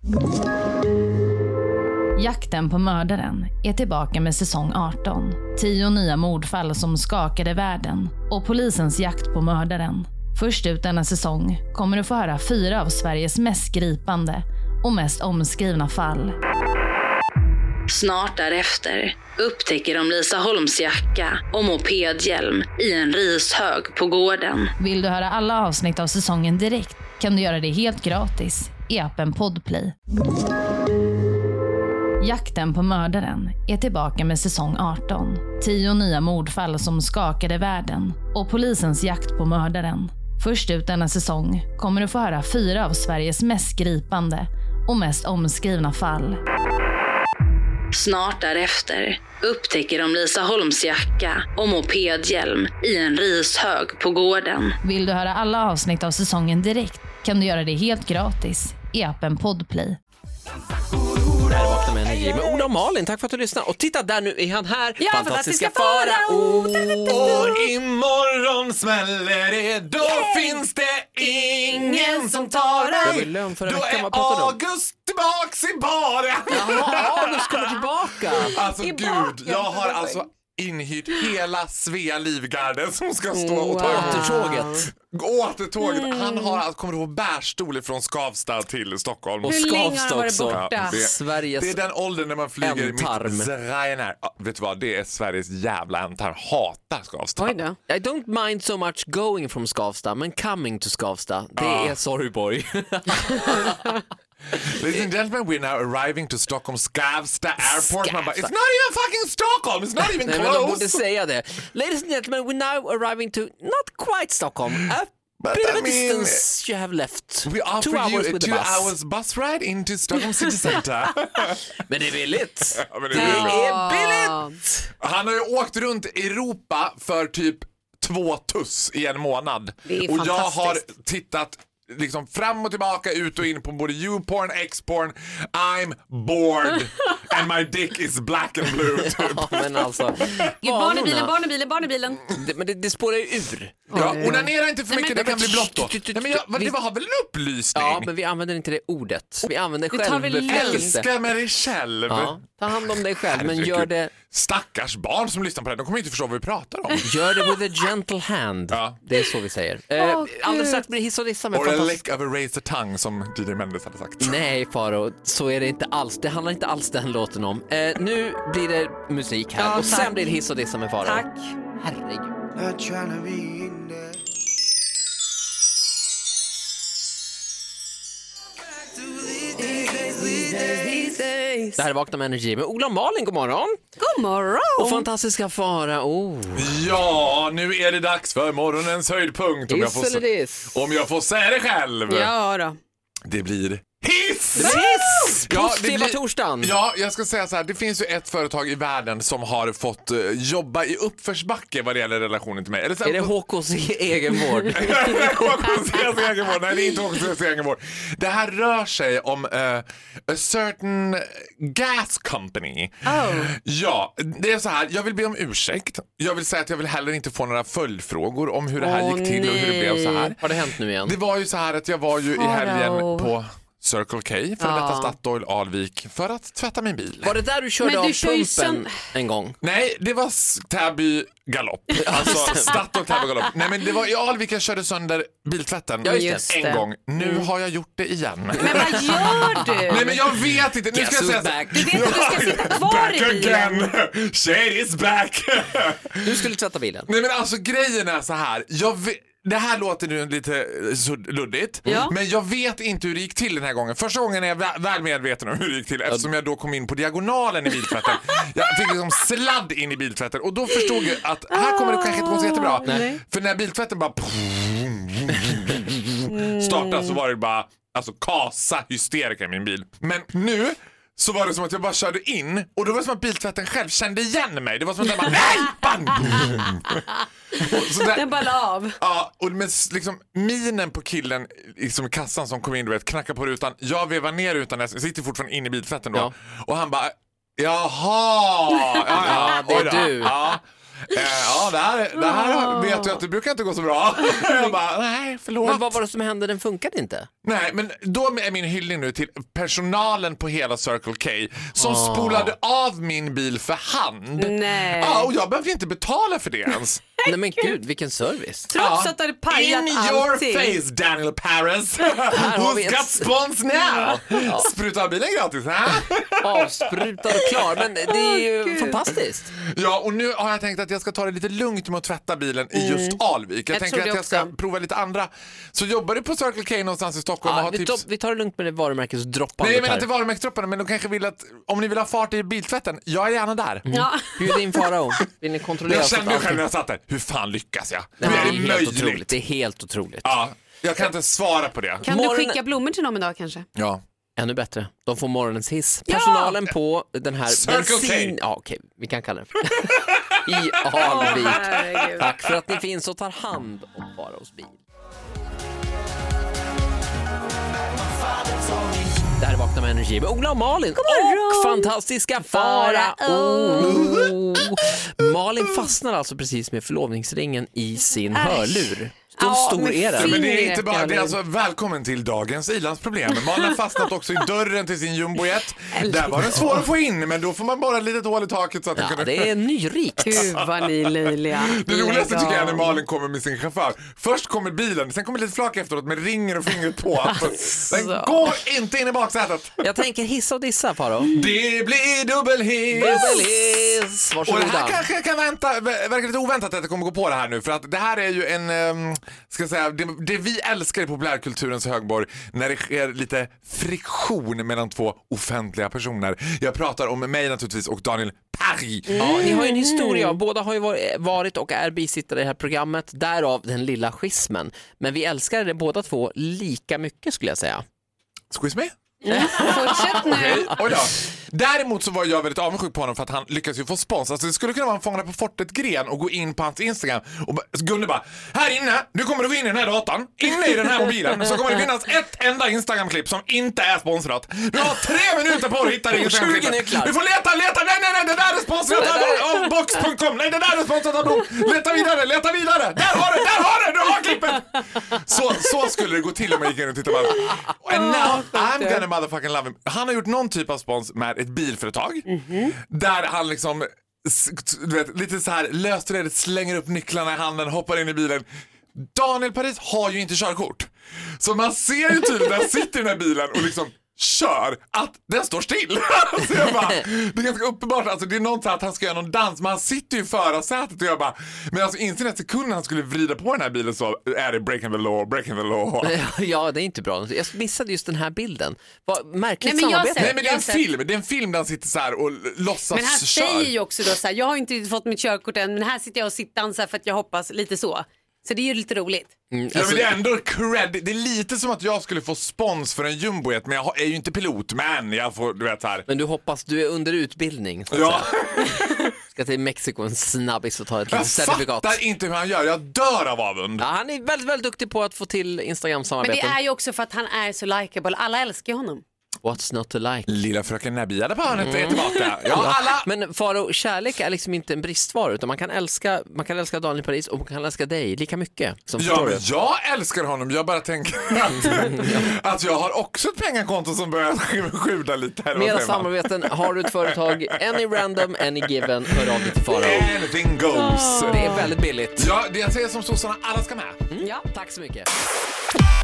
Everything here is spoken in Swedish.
Jakten på mördaren är tillbaka med säsong 18. 10 nya mordfall som skakade världen och polisens jakt på mördaren. Först ut denna säsong kommer du få höra 4 av Sveriges mest gripande och mest omskrivna fall. Snart därefter upptäcker de Lisa Holms jacka och mopedhjälm i en rishög på gården. Vill du höra alla avsnitt av säsongen direkt kan du göra det helt gratis i appen Podplay. Jakten på mördaren är tillbaka med säsong 18. 10 nya mordfall som skakade världen och polisens jakt på mördaren. Först ut denna säsong kommer du få höra 4 av Sveriges mest gripande och mest omskrivna fall. Snart därefter upptäcker de Lisa Holms jacka och mopedhjälm i en rishög på gården. Vill du höra alla avsnitt av säsongen direkt kan du göra det helt gratis i appen Podplay. Det här är Vakna med Energy med Ola och Malin. Tack för att du lyssnar. Och titta, där nu är han här. Ja, fantastiska Farao. Och imorgon smäller det. Då finns det ingen som tar Jag dig. vill lön för en Då vecka. är Vad pratar du om? August tillbaks i baren. Jaha, du ska tillbaka. Alltså gud, jag har alltså inhyrt hela Svea Livgarden som ska stå och ta Återtåget. Återtåget. Han har alltså kommit på bärstol från Skavsta till Stockholm. Och Hur länge har Skavsta han varit också. borta? Ja, Sveriges det är den åldern när man flyger ändtarm. med Ryanair. Ja, vet du vad, det är Sveriges jävla ändtarm. Hatar Skavsta. Oj då. I don't mind so much going from Skavsta, men coming to Skavsta, det är sorry boy. Ladies and gentlemen, we're now arriving to Stockholm Skavsta Airport. Man bara, it's not even fucking Stockholm, it's not even Nej, men de borde close. säga det. Ladies and gentlemen, we're now arriving to not quite Stockholm. A But bit of I a mean, distance you have left. We 2 offer hours you a with the 2 bus. hours bus ride into Stockholm City Center. Men det är billigt. Ja, men Det det är bra. är billigt. Han har ju åkt runt Europa för typ 2 tuss i en månad. Det är och jag har fantastiskt. tittat liksom fram och tillbaka, ut och in på både YouPorn, Xporn. I'm bored and my dick is black and blue typ. Ja, men alltså, Barnebilen. Men det spårar ju ur. Ja, onanera inte för Nej, mycket, men- det kan bli blått då. Nej, men det var väl en upplysning? Ja, men vi använder inte det ordet. Vi använder Du tar väl självbefrämjelse. Älska med dig själv. Ja, ta hand om dig själv, men Herregud. gör det, Stackars barn som lyssnar på det, de kommer inte förstå vad vi pratar om. gör det with a gentle hand. Ja. Det är så vi säger. Gud. Alldeles strax blir det hiss och dissa med Or a fantastisk... lick of a razor tongue som DJ Mendes hade sagt. Nej, Faro, så är det inte alls. Det handlar inte alls den låten om. Nu blir det musik här Ja, och sen tack. blir det hiss och dissa med Faro. Tack. Herregud. Det här är Vakna med Energy med Ola och Malin, god morgon. God morgon. Och fantastiska Farao. Ja, nu är det dags för morgonens höjdpunkt. Hiss eller diss? Om jag får säga det själv. Ja då. Det blir hiss! Hiss! Ja, det Positiva blir- torsdagen. Ja, jag ska säga så här. Det finns ju ett företag i världen som har fått jobba i uppförsbacke vad det gäller relationen till mig. Eller så här, Är det HKs egenvård? HKCs egenvård. Nej, det är inte HKCs egenvård. Det här rör sig om a certain gas company. Ja, det är så här. Jag vill be om ursäkt. Jag vill säga att jag vill heller inte få några följdfrågor om hur det här gick till och hur det blev så här. Har det hänt nu igen? Det var ju så här att jag var ju i helgen Farao. på Circle K, för detta Statoil Alvik, för att tvätta min bil. Var det där du körde Men du av kör ju pumpen en gång? Nej, det var Täby galopp. Alltså Statoil Täby galopp. Nej, men det var i Alvik jag körde sönder biltvätten Ja, just en det. gång. Nu har jag gjort det igen. Men vad gör du? Nej, men jag vet inte. Nu ska jag Guess säga who's back? Du vet att du ska sitta kvar back i bilen. again. Shade is back. Du skulle tvätta bilen. Nej, men alltså grejen är så här. Det här låter nu lite luddigt, Ja. men jag vet inte hur det gick till den här gången. Första gången är jag väl medveten om hur det gick till, eftersom jag då kom in på diagonalen i biltvätten. Jag fick liksom sladd in i biltvätten och då förstod jag att här kommer det kanske inte gå så jättebra. Nej. För när biltvätten bara startade så var det bara alltså kasa hysterika i min bil. Men nu så var det som att jag bara körde in och då var det som att biltvätten själv kände igen mig. Det var som att jag bara nej, bang, boom. Och så där, Den bara la av. ja, och med liksom minen på killen liksom i kassan som kom in, du vet, knackar på rutan. Jag vevar ner rutan, jag sitter fortfarande inne i biltvätten då. Ja. Och han bara, jaha, ja, det är oj då. du. Ja. Ja, det här vet jag att det brukar inte gå så bra. Jag bara, nej, förlåt. Men vad var det som hände? Den funkade inte. Nej, men då är min hyllning nu till personalen på hela Circle K som spolade av min bil för hand. Nej. Ja, och jag behövde inte betala för det ens. Nej men gud, vilken service. Trots att det hade pajat In allting. your face, Daniel Paris. har vi Who's got spons now? Spruta av bilen gratis, ha? Avsprutad och klar, men det är ju fantastiskt. Ja, och nu har jag tänkt att jag ska ta det lite lugnt med att tvätta bilen i just Alvik. Jag tänker att jag ska prova lite andra. Så jobbar du på Circle K någonstans i Stockholm och har tips? Vi tar det lugnt med det varumärkesdroppandet. Nej, men inte varumärkesdropparna, men de kanske vill att om ni vill ha fart i biltvätten, jag är gärna där. Ja. Bjud in Farao. Vill ni kontrollera? Jag kände ju själv när jag satt där, hur fan lyckas jag? Nej, Hur är det det är helt möjligt? otroligt. Det är helt otroligt. Ja, jag kan inte svara på det. Kan du skicka blommor till dem idag kanske? Ja. Ännu bättre. De får morgonens hiss. Personalen på den här Circle K. Ja, okej. Vi kan kalla det för. I Alvik. Herregud. Tack för att ni finns och tar hand om Faraos bil. Det här är Vakna med Energy med Ola och Malin och fantastiska Farao. Malin fastnar alltså precis med förlovningsringen i sin hörlur. Hur stor är den? Men det är inte bara, det är alltså välkommen till dagens ilandsproblem. Man har fastnat också i dörren till sin jumbojet. Där var den svår att få in, men då får man bara ett litet hål i taket så att Ja, det är nyrikt. Gud vad ni är löjliga. Det roligaste tycker jag är när Malin kommer med sin chaufför. Först kommer bilen, sen kommer lite flak efteråt med ringer och fingret på. Den går inte in i baksätet. Jag tänker hissa och dissa, Farao. Det blir dubbelhiss. Dubbelhiss. Och det här Varsågoda. kanske kan verka lite oväntat att jag kommer gå på det här nu. För att det här är ju en, ska jag säga, det vi älskar i populärkulturens högborg. När det sker lite friktion mellan två offentliga personer. Jag pratar om mig naturligtvis och Daniel Paris. Ja, ni har ju en historia. Båda har ju varit och är bisittare i det här programmet. Därav den lilla schismen. Men vi älskar det båda två lika mycket, skulle jag säga. Squeeze me? Fortsätt nu. Oj då. Däremot så var jag väldigt avundsjuk på honom för att han lyckas ju få spons. Alltså det skulle kunna vara en Fångarna på fortet-gren och gå in på hans Instagram och Gunde bara, här inne, du kommer att gå in i den här datan, inne i den här mobilen, så kommer det finnas ett enda Instagram-klipp som inte är sponsrat. Du har 3 minuter på att hitta det Instagram-klippet. Du får leta, nej, det där är sponsrat av box.com, nej det där är sponsrat av Blom. Leta vidare, där har du har klippet. Så skulle det gå till om jag gick in och tittade på. And now I'm gonna motherfucking love him. Han har gjort någon typ av spons med ett bilföretag där han liksom du vet, lite så här löst redigt slänger upp nycklarna i handen, hoppar in i bilen. Daniel Paris har ju inte körkort. Så man ser ju tydligt när han sitter i den här bilen och liksom kör att den står still. Så jag bara, det är ganska uppenbart, alltså det är något så att han ska göra någon dans, men han sitter ju i förarsätet och jag bara, men alltså inte den sekunden han skulle vrida på den här bilen så är det breaking the law. Ja, det är inte bra. Jag missade just den här bilden. Vad märkligt Nej, men jag samarbete. ser- Nej, men det är en film där han sitter så här och låtsas Men han kör. säger ju också då så här, jag har inte riktigt fått mitt körkort än, men här sitter jag och dansar för att jag hoppas lite så. Så det är ju lite roligt. Ja, men det är ändå cred. Det är lite som att jag skulle få spons för en jumbojet, men jag är ju inte pilot, men jag får, du vet så här. Men du hoppas, du är under utbildning. Så att Ja. säga. Ska till Mexiko en snabbis och ta ett Jag litet certifikat. fattar inte hur han gör, jag dör av avund. Ja, han är väldigt, väldigt duktig på att få till Men Instagram-samarbeten. det är ju också för att han är så likeable. Alla älskar ju honom. What's not to like? Lilla fröken Nabia på hörnet är tillbaka. Ja, alla. Men Farao, kärlek är liksom inte en bristvara, utan man kan älska Daniel Paris och man kan älska dig lika mycket som Ja, men jag älskar honom. Jag bara tänker att jag har också ett pengakonto som börjar sjuda lite här. Mera samarbeten, har du ett företag, any random, any given, hör av dig till Farao. Anything goes. Det är väldigt billigt. Ja, det jag säger som sossarna, alla ska med. Ja. Tack så mycket.